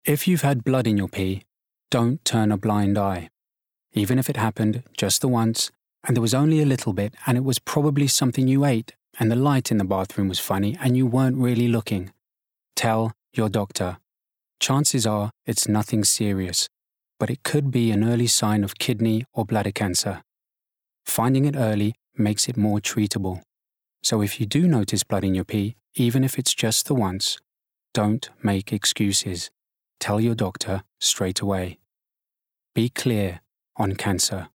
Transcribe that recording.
If you've had blood in your pee, don't turn a blind eye. Even if it happened just the once, and there was only a little bit, and it was probably something you ate, and the light in the bathroom was funny, and you weren't really looking. Tell your doctor. Chances are it's nothing serious, but it could be an early sign of kidney or bladder cancer. Finding it early makes it more treatable. So if you do notice blood in your pee, even if it's just the once, don't make excuses. Tell your doctor straight away. Be clear on cancer.